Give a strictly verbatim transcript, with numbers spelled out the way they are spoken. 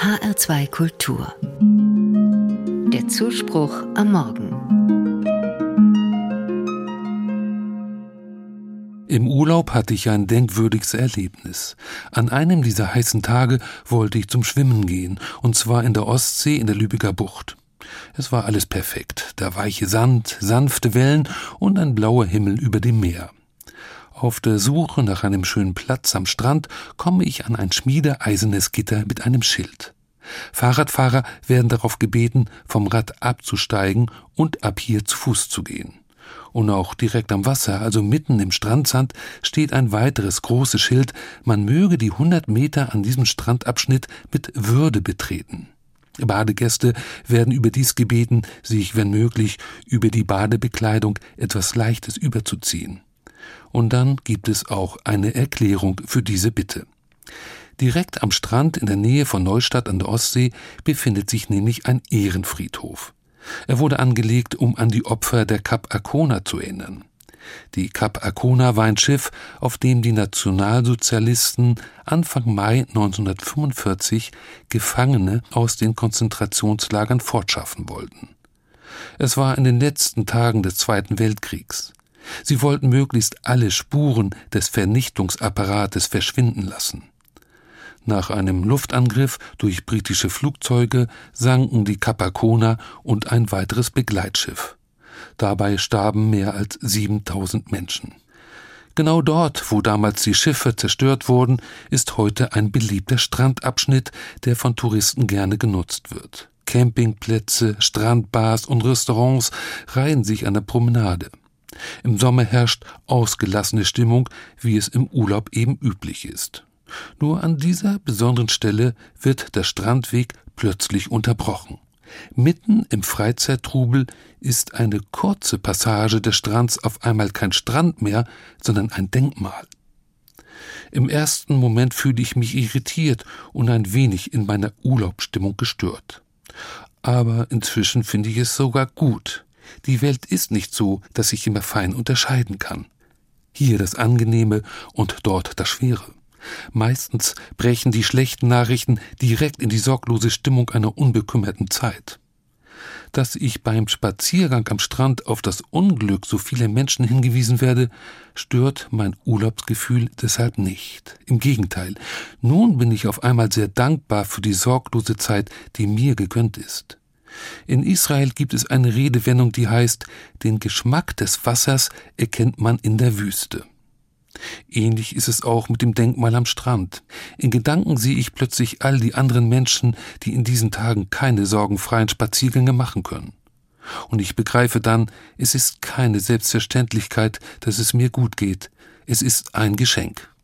H R zwei Kultur. Der Zuspruch am Morgen. Im Urlaub hatte ich ein denkwürdiges Erlebnis. An einem dieser heißen Tage wollte ich zum Schwimmen gehen, und zwar in der Ostsee in der Lübecker Bucht. Es war alles perfekt, der weiche Sand, sanfte Wellen und ein blauer Himmel über dem Meer. Auf der Suche nach einem schönen Platz am Strand komme ich an ein schmiedeeisernes Gitter mit einem Schild. Fahrradfahrer werden darauf gebeten, vom Rad abzusteigen und ab hier zu Fuß zu gehen. Und auch direkt am Wasser, also mitten im Strandsand, steht ein weiteres großes Schild, man möge die hundert Meter an diesem Strandabschnitt mit Würde betreten. Badegäste werden überdies gebeten, sich, wenn möglich, über die Badebekleidung etwas Leichtes überzuziehen. Und dann gibt es auch eine Erklärung für diese Bitte. Direkt am Strand in der Nähe von Neustadt an der Ostsee befindet sich nämlich ein Ehrenfriedhof. Er wurde angelegt, um an die Opfer der Cap Arcona zu erinnern. Die Cap Arcona war ein Schiff, auf dem die Nationalsozialisten Anfang Mai neunzehnhundertfünfundvierzig Gefangene aus den Konzentrationslagern fortschaffen wollten. Es war in den letzten Tagen des Zweiten Weltkriegs. Sie wollten möglichst alle Spuren des Vernichtungsapparates verschwinden lassen. Nach einem Luftangriff durch britische Flugzeuge sanken die Cap Arcona und ein weiteres Begleitschiff. Dabei starben mehr als siebentausend Menschen. Genau dort, wo damals die Schiffe zerstört wurden, ist heute ein beliebter Strandabschnitt, der von Touristen gerne genutzt wird. Campingplätze, Strandbars und Restaurants reihen sich an der Promenade. Im Sommer herrscht ausgelassene Stimmung, wie es im Urlaub eben üblich ist. Nur an dieser besonderen Stelle wird der Strandweg plötzlich unterbrochen. Mitten im Freizeittrubel ist eine kurze Passage des Strands auf einmal kein Strand mehr, sondern ein Denkmal. Im ersten Moment fühle ich mich irritiert und ein wenig in meiner Urlaubsstimmung gestört. Aber inzwischen finde ich es sogar gut. Die Welt ist nicht so, dass ich immer fein unterscheiden kann. Hier das Angenehme und dort das Schwere. Meistens brechen die schlechten Nachrichten direkt in die sorglose Stimmung einer unbekümmerten Zeit. Dass ich beim Spaziergang am Strand auf das Unglück so vieler Menschen hingewiesen werde, stört mein Urlaubsgefühl deshalb nicht. Im Gegenteil, nun bin ich auf einmal sehr dankbar für die sorglose Zeit, die mir gegönnt ist. In Israel gibt es eine Redewendung, die heißt, den Geschmack des Wassers erkennt man in der Wüste. Ähnlich ist es auch mit dem Denkmal am Strand. In Gedanken sehe ich plötzlich all die anderen Menschen, die in diesen Tagen keine sorgenfreien Spaziergänge machen können. Und ich begreife dann, es ist keine Selbstverständlichkeit, dass es mir gut geht. Es ist ein Geschenk.